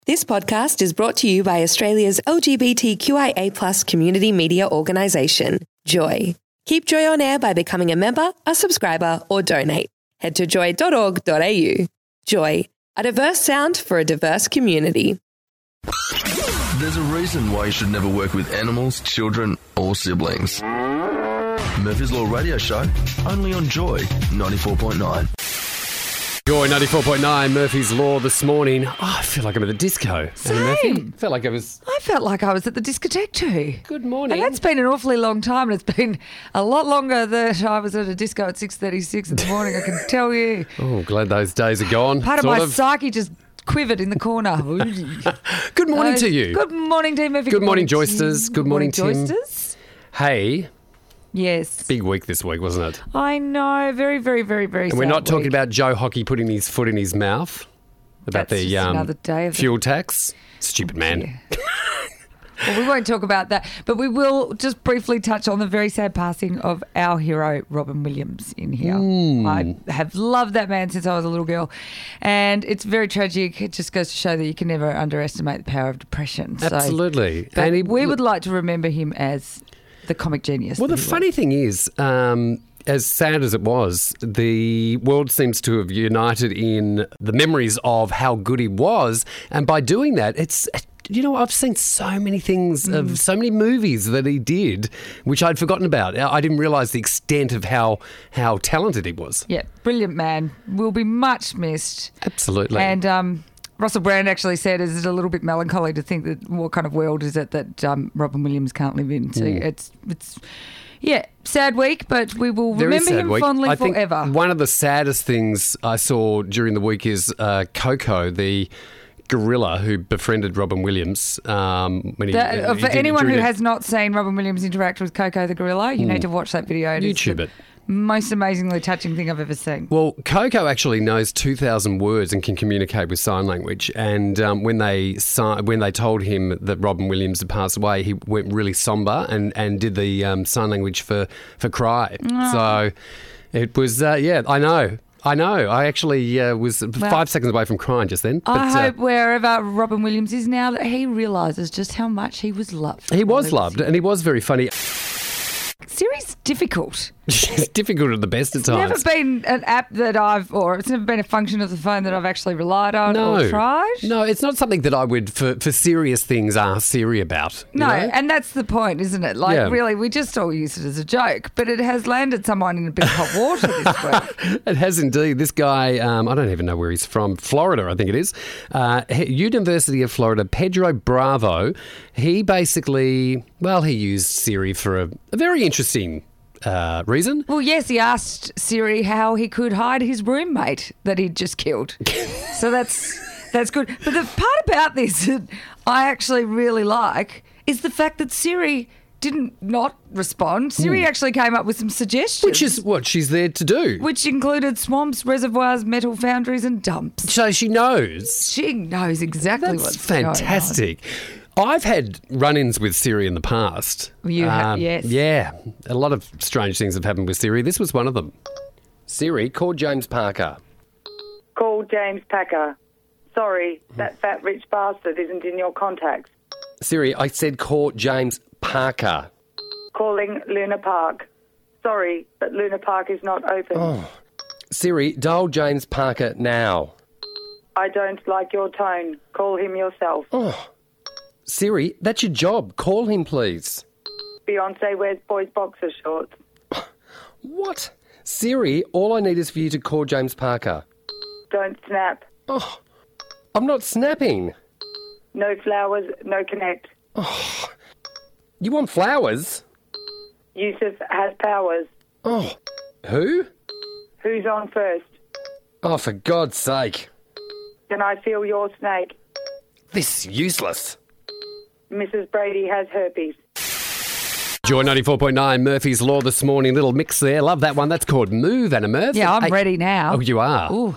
This podcast is brought to you by Australia's LGBTQIA+ community media organisation, Joy. Keep Joy on air by becoming a member, a subscriber, or donate. Head to joy.org.au. Joy, a diverse sound for a diverse community. There's a reason why you should never work with animals, children, or siblings. Murphy's Law Radio Show, only on Joy 94.9. Joy 94.9, Murphy's Law this morning. Oh, I feel like I'm at the disco. Same. Murphy. Felt like I was... I felt like I was at the discotheque too. Good morning. And that's been an awfully long time, and it's been a lot longer that I was at a disco at 6:36 in the morning, I can tell you. Oh, glad those days are gone. Part of my psyche just quivered in the corner. Good morning to you. Good morning, Team Murphy. Good morning, Joysters. Good morning, Tim. Joysters. Hey. Yes. Big week this week, wasn't it? I know. Very, very, very, very And sad we're not talking week. about Joe Hockey putting his foot in his mouth about That's just another day of fuel tax. Stupid man. Yeah. Well, we won't talk about that, but we will just briefly touch on the very sad passing of our hero, Robin Williams, in here. I have loved that man since I was a little girl, and it's very tragic. It just goes to show that you can never underestimate the power of depression. Absolutely. So, And we would like to remember him as the comic genius. Well, the funny thing is, as sad as it was, the world seems to have united in the memories of how good he was, and by doing that, it's... You know, I've seen so many things of so many movies that he did, which I'd forgotten about. I didn't realise the extent of how talented he was. Yeah, brilliant man. Will be much missed. Absolutely. And Russell Brand actually said, is it a little bit melancholy to think that what kind of world is it that Robin Williams can't live in? So it's sad week, but we will remember him fondly I think forever. One of the saddest things I saw during the week is Coco, the gorilla who befriended Robin Williams. For anyone who has not seen Robin Williams interact with Coco the gorilla, you need to watch that video. YouTube it. Most amazingly touching thing I've ever seen. Well, Coco actually knows 2,000 words and can communicate with sign language. And when they told him that Robin Williams had passed away, he went really somber and did the sign language for cry. Oh. So it was, I know. I actually was 5 seconds away from crying just then. But, I hope wherever Robin Williams is now that he realises just how much he was loved. He was loved, and he was very funny. Siri's difficult. It's difficult at the best of times. It's never been an app that it's never been a function of the phone that I've actually relied on or tried. No, it's not something that I would, for serious things, ask Siri about. No, know? And that's the point, isn't it? Like, really, we just all use it as a joke, but it has landed someone in a bit of hot water this week. It has indeed. This guy, I don't even know where he's from, Florida, I think it is. University of Florida, Pedro Bravo. He basically, he used Siri for a very interesting reason. Well, yes, he asked Siri how he could hide his roommate that he'd just killed. So that's good. But the part about this that I actually really like is the fact that Siri didn't not respond. Siri actually came up with some suggestions. Which is what she's there to do. Which included swamps, reservoirs, metal foundries and dumps. So she knows. She knows exactly what's fantastic. going on. I've had run-ins with Siri in the past. You have, yes. Yeah. A lot of strange things have happened with Siri. This was one of them. Siri, call James Parker. Call James Packer. Sorry, that fat rich bastard isn't in your contacts. Siri, I said call James Parker. Calling Luna Park. Sorry, but Luna Park is not open. Oh. Siri, dial James Parker now. I don't like your tone. Call him yourself. Oh. Siri, that's your job. Call him, please. Beyonce wears boys' boxer shorts. What? Siri, all I need is for you to call James Parker. Don't snap. Oh, I'm not snapping. No flowers, no connect. Oh, you want flowers? Yusuf has powers. Oh, who? Who's on first? Oh, for God's sake. Can I feel your snake? This is useless. Mrs. Brady has herpes. Joy 94.9, Murphy's Law this morning. Little mix there. Love that one. That's called Move, Anna Murphy. Yeah, I'm ready now. Oh, you are? Ooh.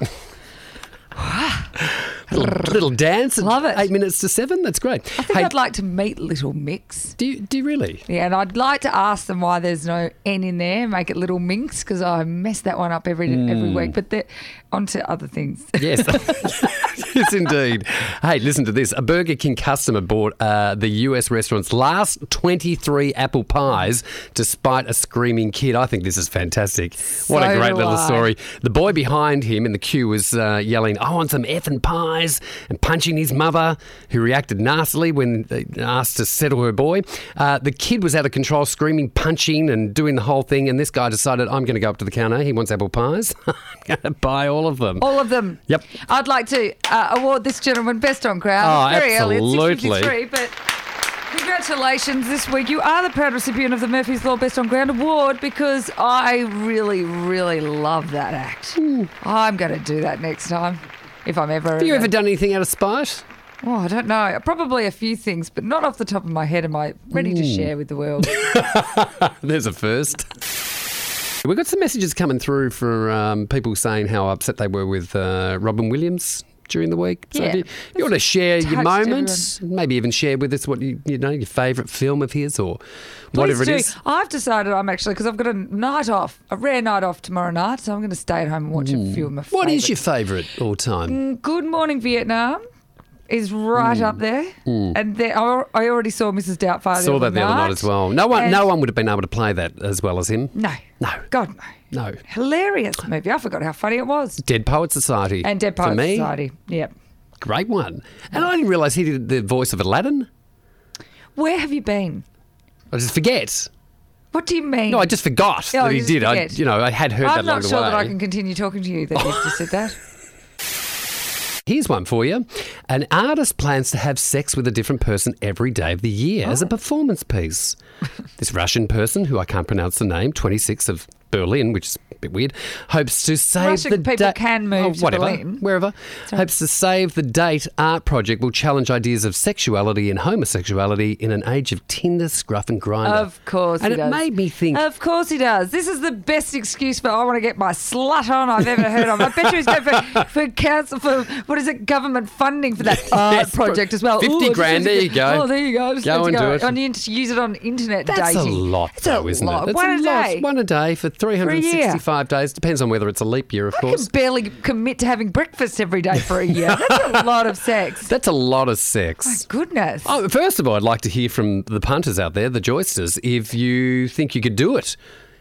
little dance at Love it. 8 minutes to 7. That's great. I think I'd like to meet Little Mix. Do you really? Yeah, and I'd like to ask them why there's no N in there, make it Little Minx, because I mess that one up every week. But on to other things. Yes. Yes, indeed. Hey, listen to this. A Burger King customer bought the US restaurant's last 23 apple pies despite a screaming kid. I think this is fantastic. What a great little story. The boy behind him in the queue was yelling, "I want some effing pies," and punching his mother, who reacted nastily when they asked to settle her boy. The kid was out of control, screaming, punching and doing the whole thing, and this guy decided, I'm going to go up to the counter. He wants apple pies. I'm going to buy all of them. All of them. Yep. I'd like to award this gentleman Best on Crowd. Oh, Very absolutely. early, it's 6:53, but congratulations this week. You are the proud recipient of the Murphy's Law Best on Ground Award because I really, really love that act. I'm going to do that next time if I'm ever... Have you ever done anything out of spite? Oh, I don't know. Probably a few things, but not off the top of my head. Am I ready to share with the world? There's a first. We've got some messages coming through from people saying how upset they were with Robin Williams during the week. So Yeah. if you want to share your Touched moments, maybe even share with us what you know your favourite film of his or whatever it Please is. do. I've decided because I've got a night off, a rare night off tomorrow night, so I'm going to stay at home and watch a few of my favourites. What is your favourite all time? Good Morning Vietnam is right up there. And I already saw Mrs. Doubtfire Saw that the other night as well. No one would have been able to play that as well as him. No. God, no. No. Hilarious movie. I forgot how funny it was. Dead Poets Society. And Dead For Poets me, Society. Yep. great one. And I didn't realise he did the voice of Aladdin. Where have you been? I just forget. What do you mean? No, I just forgot Oh, that he you did. just forget. I had heard that I'm along not the sure way. that I can continue talking to you that you've just said that. Here's one for you. An artist plans to have sex with a different person every day of the year as a performance piece. This Russian person, who I can't pronounce the name, 26 of Berlin, which is a bit weird, hopes to save Russian the people can move to whatever, Berlin. wherever. Hopes to save the date art project will challenge ideas of sexuality and homosexuality in an age of Tinder, Scruff and Grindr. Of course and he it does. made me think. Of course he does. This is the best excuse for I want to get my slut on I've ever heard of. I bet you he's going for council for what is it, government funding for that art Yes, project as well. 50 grand, there you go. Oh, there you go. Just Go let's and do it. And use it on internet That's dating. a lot, It's though, a isn't lot. it? That's One a lot. day. One a day for 365 days. Depends on whether it's a leap year, of I course. can barely commit to having breakfast every day for a year. That's a lot of sex. That's a lot of sex. My goodness. Oh, first of all, I'd like to hear from the punters out there, the joysters, if you think you could do it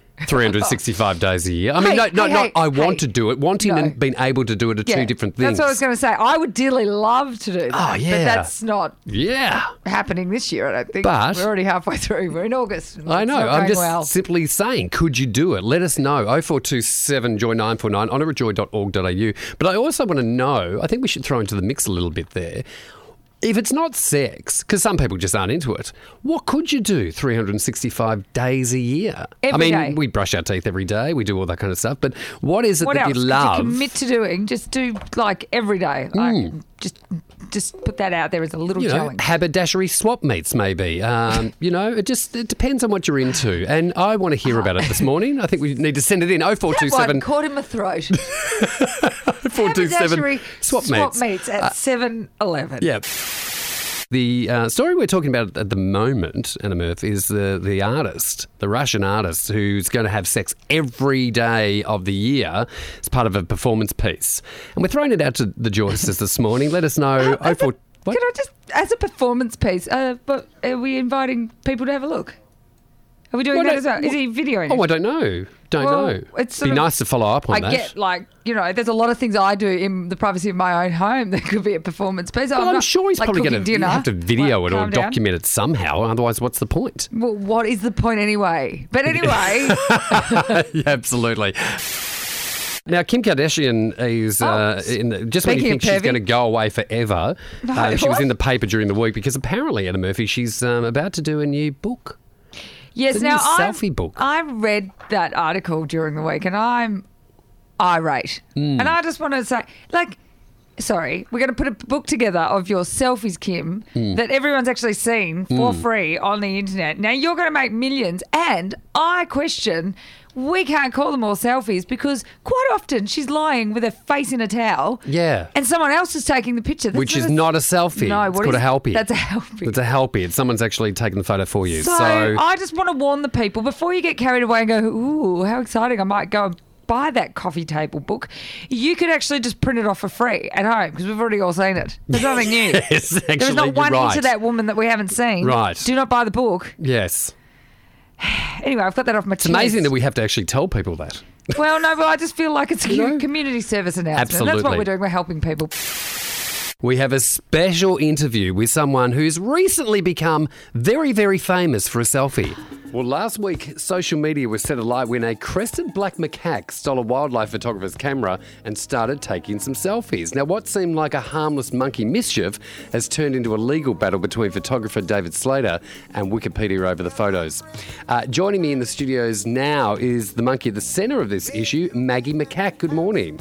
365 days a year. I mean, I want to do it. Wanting and being able to do it are two different things. That's what I was going to say. I would dearly love to do that. Oh, yeah. But that's not Yeah. happening this year, I don't think. But- we're already halfway through. We're in August. I know. It's not I'm going just well. simply saying, could you do it? Let us know. 0427 Joy 949 honourjoy.org.au. But I also want to know, I think we should throw into the mix a little bit there. If it's not sex, because some people just aren't into it, what could you do 365 days a year? Every I mean, day. we brush our teeth every day. We do all that kind of stuff. But what is it What that else you could love? you commit to doing? Just do like every day. Like, just put that out there as a little You know, challenge. haberdashery swap meets maybe. It depends on what you're into. And I want to hear about it this morning. I think we need to send it in. That 0427 one caught in my throat. 427 Haberdashery swap meets. at 7-Eleven. Yeah. The story we're talking about at the moment, Anna Murph, is the artist, the Russian artist, who's going to have sex every day of the year as part of a performance piece. And we're throwing it out to the Joysters this morning. Let us know. What? Can I just, as a performance piece, but are we inviting people to have a look? Are we doing Well, that no, as well? Is he videoing it? Oh, I don't know. Don't know. It's Be sort of- nice to follow up on I that. get, there's a lot of things I do in the privacy of my own home that could be a performance piece. Well, I'm not, sure he's like, probably cooking going to dinner. have to video Like, it or calm down. document it somehow. Otherwise, what's the point? Well, what is the point anyway? But anyway, Yeah, absolutely. Now, Kim Kardashian is just when you speaking think of she's pervy. going to go away forever, No, she was what? in the paper during the week because apparently, Anna Murphy, she's about to do a new book. yes. The Now, new selfie book. I read that article during the week, and I'm irate. Hmm. And I just want to say, sorry, we're going to put a book together of your selfies, Kim, Hmm. that everyone's actually seen for free on the internet. Now, you're going to make millions, and I question we can't call them all selfies because quite often she's lying with her face in a towel. Yeah. And someone else is taking the picture. That's Which is not a selfie. No, it's what called is- a helpie. That's a helpie. It's a helpie. It's someone's actually taken the photo for you. So I just want to warn the people before you get carried away and go, ooh, how exciting, I might go and buy that coffee table book, you could actually just print it off for free at home because we've already all seen it. There's nothing new. Yes, actually, There's not one you're right. into that woman that we haven't seen. Right. Do not buy the book. Yes. Anyway, I've got that off my chest. It's amazing that we have to actually tell people that. Well, no, but I just feel like it's a You know? community service announcement. Absolutely. That's what we're doing. We're helping people. We have a special interview with someone who's recently become very, very famous for a selfie. Well, last week, social media was set alight when a crested black macaque stole a wildlife photographer's camera and started taking some selfies. Now, what seemed like a harmless monkey mischief has turned into a legal battle between photographer David Slater and Wikipedia over the photos. Joining me in the studios now is the monkey at the centre of this issue, Maggie Macaque. Good morning.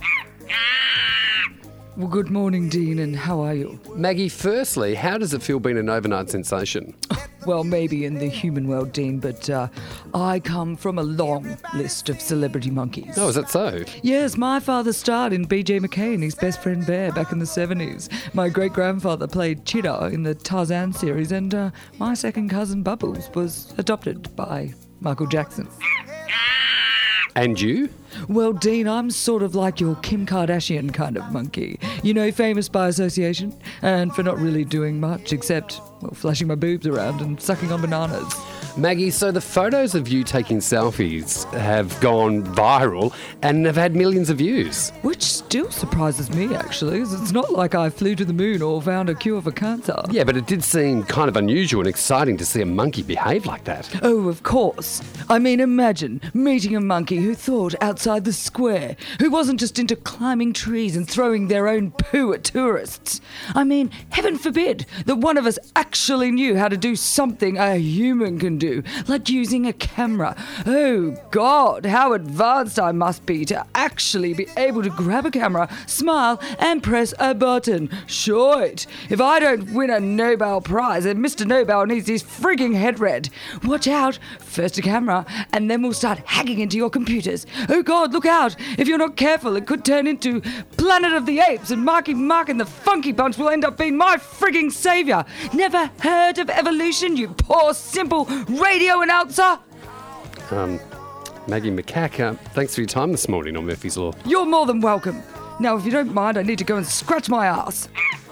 Well, good morning, Dean, and how are you? Maggie, firstly, how does it feel being an overnight sensation? Well, maybe in the human world, Dean, but I come from a long list of celebrity monkeys. Oh, is that so? Yes, my father starred in B.J. McKay and His Best Friend Bear back in the 70s. My great-grandfather played Cheetah in the Tarzan series, and my second cousin Bubbles was adopted by Michael Jackson. And you? Well, Dean, I'm sort of like your Kim Kardashian kind of monkey. You know, famous by association, and for not really doing much except, well, flashing my boobs around and sucking on bananas. Maggie, so the photos of you taking selfies have gone viral and have had millions of views. Which still surprises me, actually, 'cause it's not like I flew to the moon or found a cure for cancer. Yeah, but it did seem kind of unusual and exciting to see a monkey behave like that. Oh, of course. I mean, imagine meeting a monkey who thought outside the square, who wasn't just into climbing trees and throwing their own poo at tourists. I mean, heaven forbid that one of us actually knew how to do something a human can do, like using a camera. Oh, God, how advanced I must be to actually be able to grab a camera, smile, and press a button. Short. If I don't win a Nobel Prize, then Mr. Nobel needs his frigging head read. Watch out. First a camera, and then we'll start hacking into your computers. Oh, God, look out. If you're not careful, it could turn into Planet of the Apes, and Marky Mark and the Funky Bunch will end up being my frigging saviour. Never heard of evolution, you poor, simple radio announcer? Maggie Macaque, thanks for your time this morning on Murphy's Law. You're more than welcome. Now, if you don't mind, I need to go and scratch my ass.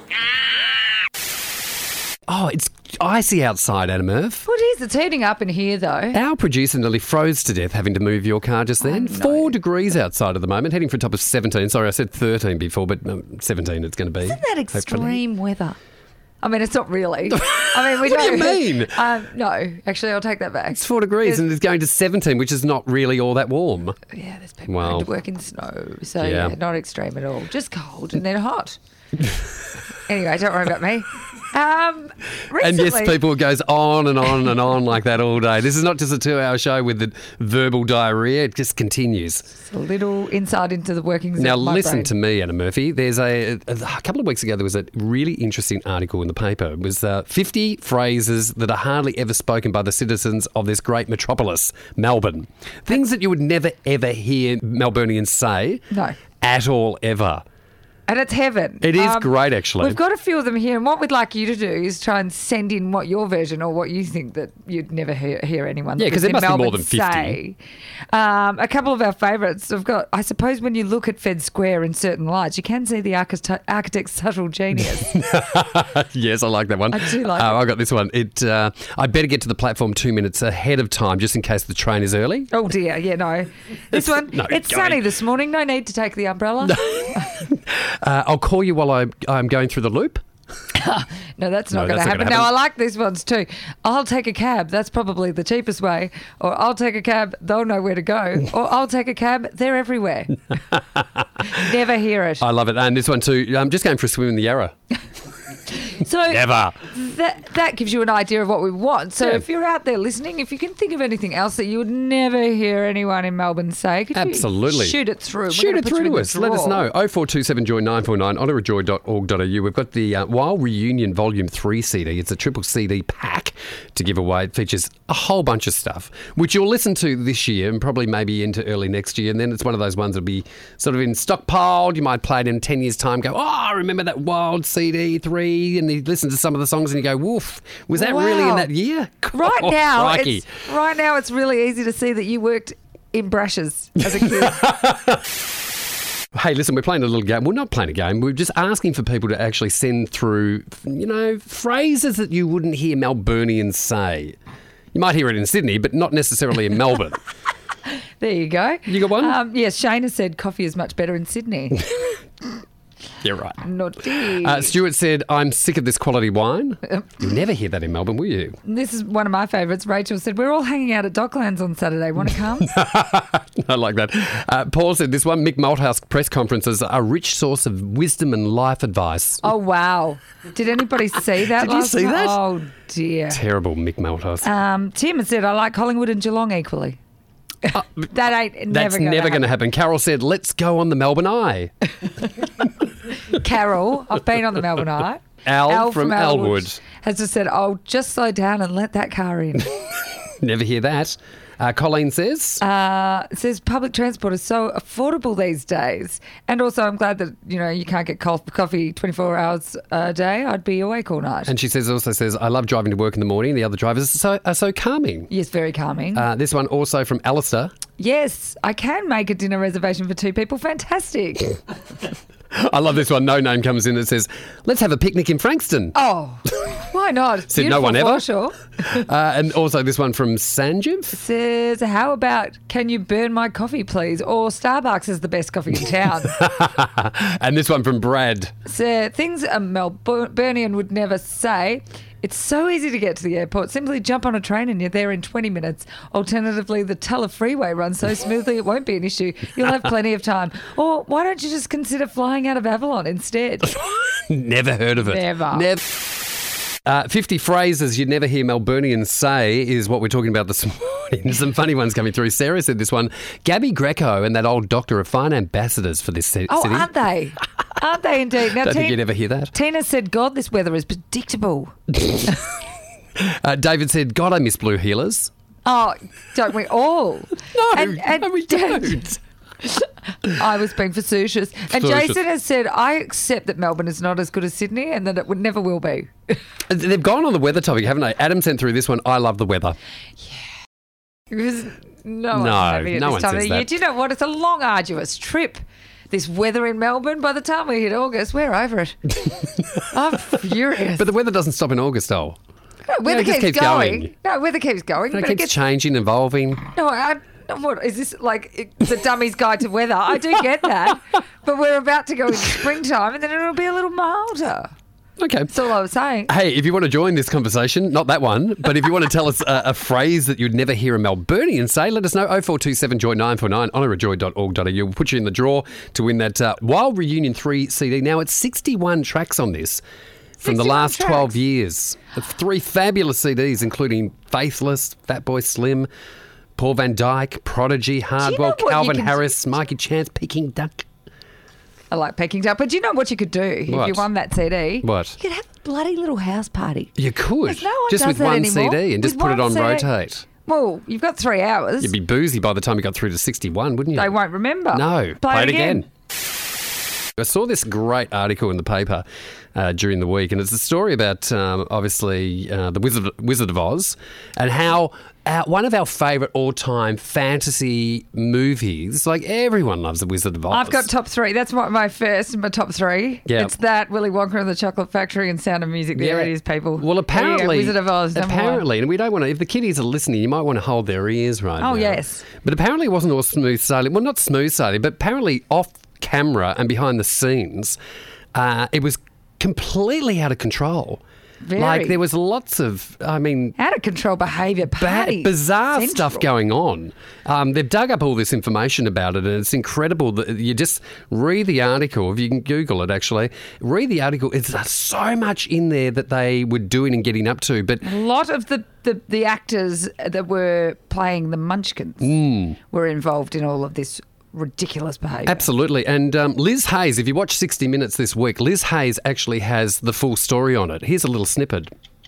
Oh, it's icy outside, Anna Murph. Well, it is. It's heating up in here, though. Our producer nearly froze to death having to move your car just then. 4 degrees outside at the moment, heading for a top of 17. Sorry, I said 13 before, but 17 it's going to be. Isn't that extreme hopefully. weather? I mean, it's not really. I mean, we What do don't. you mean? No, actually, I'll take that back. It's 4 degrees and it's going to 17, which is not really all that warm. Yeah, there's people Well, going to work in snow, so yeah. yeah, not extreme at all. Just cold and then hot. Anyway, don't worry about me. And Recently, yes, people, it goes on and on and on like that all day. This is not just a 2-hour show with the verbal diarrhea. It just continues. a little insight into the workings Now, of my listen brain. to me, Anna Murphy. There's a couple of weeks ago, there was a really interesting article in the paper. It was 50 phrases that are hardly ever spoken by the citizens of this great metropolis, Melbourne. Things that you would never, ever hear Melburnians say No. at all, ever. And it's heaven. It is great, actually. We've got a few of them here, and what we'd like you to do is try and send in what your version or what you think that you'd never hear anyone. Yeah, that 'cause lives there in must be more Melbourne than 50. say. A couple of our favourites. I've got. I suppose when you look at Fed Square in certain lights, you can see the architect's subtle genius. Yes, I like that one. I do like it. I got this one. I better get to the platform 2 minutes ahead of time just in case the train is early. Oh dear, yeah, no. This one, No, it's go sunny ahead. this morning. No need to take the umbrella. I'll call you while I'm going through the loop. No, that's not No, going to that's not happen. gonna Now, I happen. like these ones too. I'll take a cab. That's probably the cheapest way. Or I'll take a cab. They'll know where to go. Or I'll take a cab. They're everywhere. Never hear it. I love it. And this one too. I'm just going for a swim in the Yarra. So Never. that gives you an idea of what we want. So Yeah. if you're out there listening, if you can think of anything else that you would never hear anyone in Melbourne say, could Absolutely. you shoot it through? We're Shoot gonna it put you through in to the us. Let us draw. know. 0427 Joy 949 honorajoy.org.au. We've got the Wild Reunion Volume 3 CD. It's a triple CD pack to give away. It features a whole bunch of stuff, which you'll listen to this year and probably maybe into early next year. And then it's one of those ones that'll be sort of in stockpiled. You might play it in 10 years' time, go, oh, I remember that Wild CD 3. And you listen to some of the songs and you go, woof, was that really in Wow. that year? Right Oh, now, crikey. it's really easy to see that you worked in brushes as a kid. Hey, listen, we're playing a little game. We're not playing a game. We're just asking for people to actually send through, phrases that you wouldn't hear Melburnians say. You might hear it in Sydney, but not necessarily in Melbourne. There you go. You got one? Yes, Shane has said coffee is much better in Sydney. Yeah, right. Naughty. Stuart said, I'm sick of this quality wine. You'll never hear that in Melbourne, will you? This is one of my favourites. Rachel said, we're all hanging out at Docklands on Saturday. Want to come? I like that. Paul said this one, Mick Malthouse press conferences are a rich source of wisdom and life advice. Oh, wow. Did anybody see that Did you last see night? that? Oh, dear. Terrible Mick Malthouse. Tim has said, I like Collingwood and Geelong equally. That ain't That's never going to happen. Carol said, let's go on the Melbourne Eye. Carol, I've been on the Melbourne Eye. Al from Elwood has just said, oh, just slow down and let that car in. Never hear that. Colleen says? It says public transport is so affordable these days. And also I'm glad that, you can't get coffee 24 hours a day. I'd be awake all night. And she also says, I love driving to work in the morning. The other drivers are so calming. Yes, very calming. This one also from Alistair. Yes, I can make a dinner reservation for 2 people. Fantastic. I love this one. No name comes in that says, let's have a picnic in Frankston. Oh, why not? Said no one ever. Sure. And also this one from Sanjeev. Says, how about, can you burn my coffee, please? Or Starbucks is the best coffee in town. And this one from Brad. So, things a Melburnian would never say. It's so easy to get to the airport. Simply jump on a train and you're there in 20 minutes. Alternatively, the Tulla Freeway runs so smoothly it won't be an issue. You'll have plenty of time. Or why don't you just consider flying out of Avalon instead? Never heard of it. Never. 50 phrases you'd never hear Melburnians say is what we're talking about this morning. Some funny ones coming through. Sarah said this one. Gabby Greco and that old doctor are fine ambassadors for this city. Oh, aren't they? Aren't they indeed? Now, Don't think you'd ever hear that. Tina said, God, this weather is predictable. David said, God, I miss blue heelers. Oh, don't we all? No, we don't. I was being facetious. And Jason has said, I accept that Melbourne is not as good as Sydney and that it never will be. They've gone on the weather topic, haven't they? Adam sent through this one, I love the weather. Because no one's happy at this time of the year. Do you know what? It's a long, arduous trip. This weather in Melbourne, by the time we hit August, we're over it. I'm furious. But the weather doesn't stop in August, though. No, weather keeps going. No, weather keeps going. It keeps changing, evolving. No, what is this, like the dummy's guide to weather? I do get that. But we're about to go into springtime and then it'll be a little milder. Okay. That's all I was saying. Hey, if you want to join this conversation, not that one, but if you want to tell us a phrase that you'd never hear a Melburnian say, let us know. 0427 Joy 949 honorajoy.org.au. We'll put you in the draw to win that Wild Reunion 3 CD. Now, it's 61 tracks on this from the last 12 years. 3 fabulous CDs, including Faithless, Fatboy Slim, Paul Van Dyke, Prodigy, Hardwell, Calvin Harris, Mikey Chance, Peking Duck. I like Peking Duck. But do you know what you could do if you won that CD? What? You could have a bloody little house party. You could. No one just does with that one anymore. CD and just With put it one on CD. rotate. Well, you've got 3 hours. You'd be boozy by the time you got through to 61, wouldn't you? They won't remember. No. Play it again. I saw this great article in the paper during the week, and it's a story about, obviously, the Wizard of Oz and how one of our favourite all-time fantasy movies, like everyone loves The Wizard of Oz. I've got top 3. That's my top 3. Yeah. It's that, Willy Wonka and the Chocolate Factory and Sound of Music. There it is, people. Well, apparently, Wizard of Oz, and we don't want to, if the kiddies are listening, you might want to hold their ears right now. Oh, yes. But apparently it wasn't all smooth sailing. Well, not smooth sailing, but apparently off camera and behind the scenes, it was completely out of control. Very. Like there was lots of, out of control behaviour, bizarre stuff going on. They've dug up all this information about it, and it's incredible that you just read the article. If you can Google it, actually, read the article. It's so much in there that they were doing and getting up to. But a lot of the actors that were playing the Munchkins were involved in all of this ridiculous behaviour. Absolutely. And Liz Hayes, if you watch 60 Minutes this week, Liz Hayes actually has the full story on it. Here's a little snippet.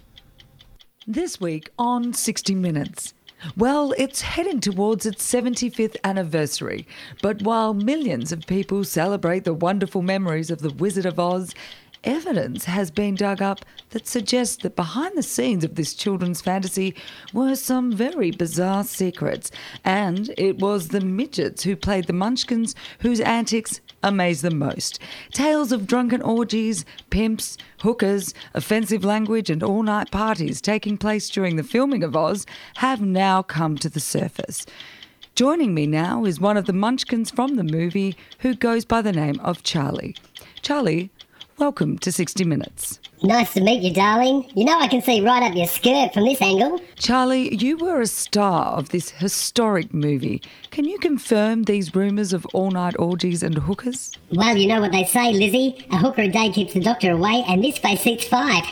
This week on 60 Minutes. Well, it's heading towards its 75th anniversary, but while millions of people celebrate the wonderful memories of the Wizard of Oz, evidence has been dug up that suggests that behind the scenes of this children's fantasy were some very bizarre secrets. And it was the midgets who played the Munchkins whose antics amazed them most. Tales of drunken orgies, pimps, hookers, offensive language and all-night parties taking place during the filming of Oz have now come to the surface. Joining me now is one of the Munchkins from the movie who goes by the name of Charlie. Charlie, welcome to 60 Minutes. Nice to meet you, darling. You know I can see right up your skirt from this angle. Charlie, you were a star of this historic movie. Can you confirm these rumours of all-night orgies and hookers? Well, you know what they say, Lizzie. A hooker a day keeps the doctor away, and this face seats 5.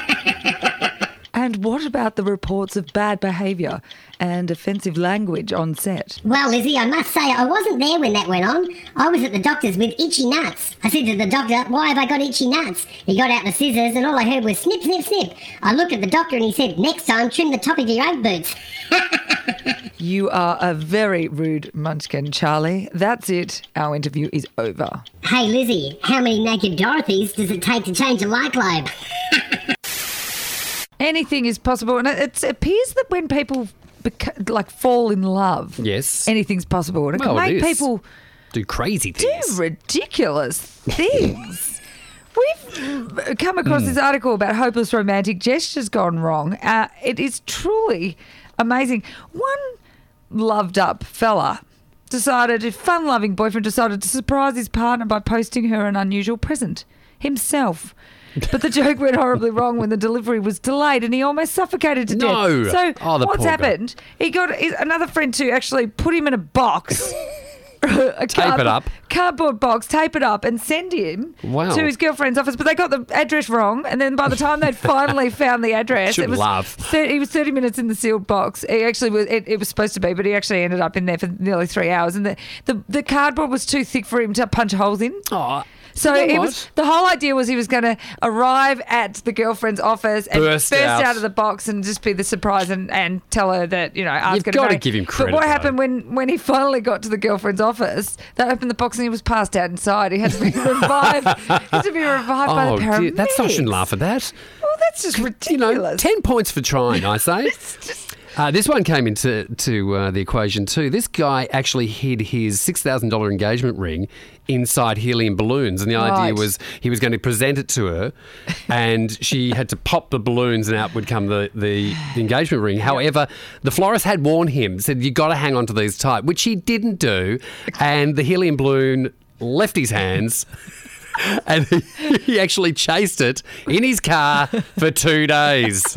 And what about the reports of bad behaviour and offensive language on set? Well, Lizzie, I must say I wasn't there when that went on. I was at the doctor's with itchy nuts. I said to the doctor, why have I got itchy nuts? He got out the scissors and all I heard was snip, snip, snip. I looked at the doctor and he said, next time trim the top of your own boots. You are a very rude munchkin, Charlie. That's it. Our interview is over. Hey, Lizzie, how many naked Dorothys does it take to change a light globe? Anything is possible. And it appears that when people fall in love, Yes. anything's possible. And it Well, can it make is. people Do crazy do things. ridiculous things. We've come across this article about hopeless romantic gestures gone wrong. It is truly amazing. One loved up fella fun-loving boyfriend decided to surprise his partner by posting her an unusual present, himself. But the joke went horribly wrong when the delivery was delayed and he almost suffocated to No. death. So Oh, the what's poor guy. happened? He got another friend to actually put him in a box. Tape it up. Cardboard box, tape it up and send him Wow. to his girlfriend's office. But they got the address wrong. And then by the time they'd finally found the address, Should it was laugh. he was 30 minutes in the sealed box. He actually was, it was supposed to be, but he actually ended up in there for nearly 3 hours. And the cardboard was too thick for him to punch holes in. Oh, So you know it what? was the whole idea was he was going to arrive at the girlfriend's office and Burst out. out of the box and just be the surprise and tell her that, ask You've her gotta marry. give him But credit, what though. happened when he finally got to the girlfriend's office, they opened the box and he was passed out inside. He had to be revived. By the paramedics. dear, that's I shouldn't laugh at that. Well, that's just ridiculous. 10 points for trying, I say. This one came into the equation too. This guy actually hid his $6,000 engagement ring inside helium balloons, and the idea Right. was he was going to present it to her, and she had to pop the balloons, and out would come the engagement ring. However, the florist had warned him, said you got to hang on to these tight, which he didn't do, and the helium balloon left his hands. And he actually chased it in his car for 2 days.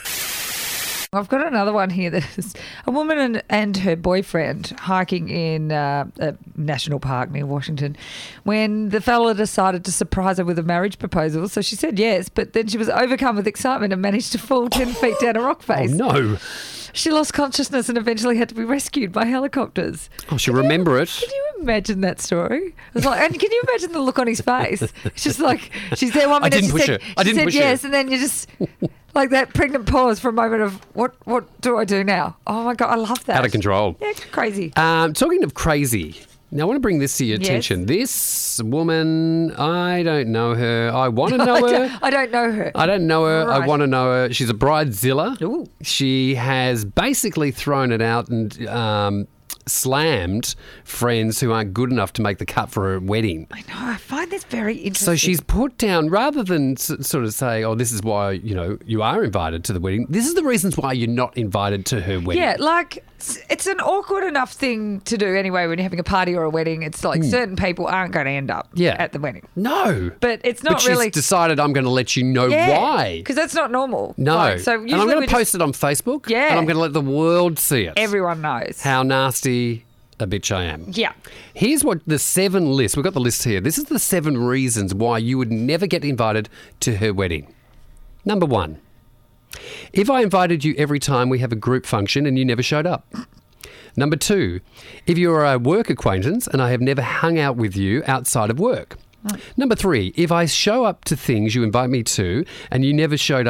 I've got another one here. There's a woman and her boyfriend hiking in a national park near Washington when the fella decided to surprise her with a marriage proposal. So she said yes, but then she was overcome with excitement and managed to fall 10 feet down a rock Oh, face. no. She lost consciousness and eventually had to be rescued by helicopters. Oh, she'll remember it. Can you imagine that story? It was like, and can you imagine the look on his face? It's just like, she's there 1 minute. didn't she push said, her. I she didn't said push her. yes, and then you just like that pregnant pause for a moment of what do I do now? Oh my God, I love that. Out of control. Yeah, crazy. Talking of crazy, now I want to bring this to your Yes. attention. This woman, I don't know her. I want to know her. I don't know her. I don't know her. I Right. want to know her. She's a bridezilla. Ooh. She has basically thrown it out and slammed friends who aren't good enough to make the cut for her wedding. I know. I find this very interesting. So she's put down, rather than sort of say, oh, this is why, you are invited to the wedding. This is the reasons why you're not invited to her wedding. Yeah, like it's an awkward enough thing to do anyway when you're having a party or a wedding. It's like certain people aren't going to end up at the wedding. No. But it's not But really. she's decided I'm going to let you know why. Because that's not normal. No. Like, so and I'm usually going we to post it on Facebook. Yeah. And I'm going to let the world see it. everyone knows. How nasty a bitch I am. Yeah. Here's what the 7 list. We've got the list here. This is the 7 reasons why you would never get invited to her wedding. Number 1. If I invited you every time we have a group function and you never showed up. Number 2. If you're a work acquaintance and I have never hung out with you outside of work. Number 3. If I show up to things you invite me to and you never showed up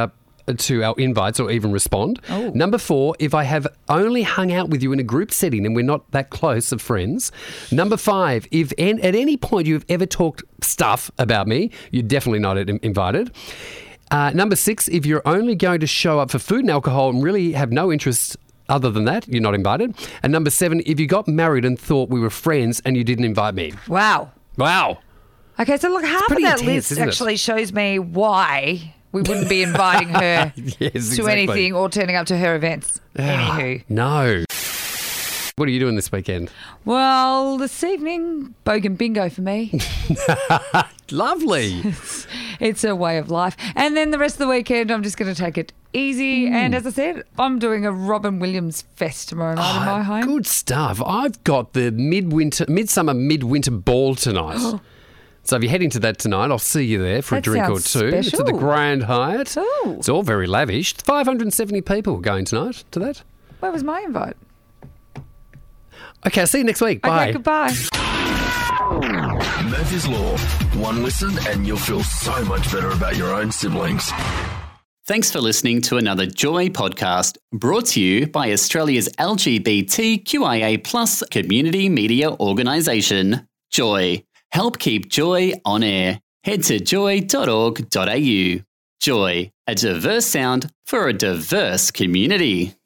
to our invites or even respond. Oh. Number 4, if I have only hung out with you in a group setting and we're not that close of friends. Number 5, if at any point you've ever talked stuff about me, you're definitely not invited. Number 6, if you're only going to show up for food and alcohol and really have no interest other than that, you're not invited. And number 7, if you got married and thought we were friends and you didn't invite me. Wow. Wow. Okay, so look, half of pretty that intense, list isn't it? actually shows me why we wouldn't be inviting her Yes, to exactly. anything or turning up to her events. Anywho. No. What are you doing this weekend? Well, this evening, Bogan Bingo for me. Lovely. It's a way of life. And then the rest of the weekend, I'm just going to take it easy. And as I said, I'm doing a Robin Williams fest tomorrow night in my home. Good stuff. I've got the midsummer midwinter ball tonight. So if you're heading to that tonight, I'll see you there for That a drink or sounds two. It's at the special. Grand Hyatt. Ooh. It's all very lavish. 570 people going tonight to that. Where was my invite? Okay, I'll see you next week. Bye. Okay, goodbye. Murphy's Law. One listen and you'll feel so much better about your own siblings. Thanks for listening to another Joy podcast brought to you by Australia's LGBTQIA+ community media organisation, Joy. Help keep Joy on air. Head to joy.org.au. Joy, a diverse sound for a diverse community.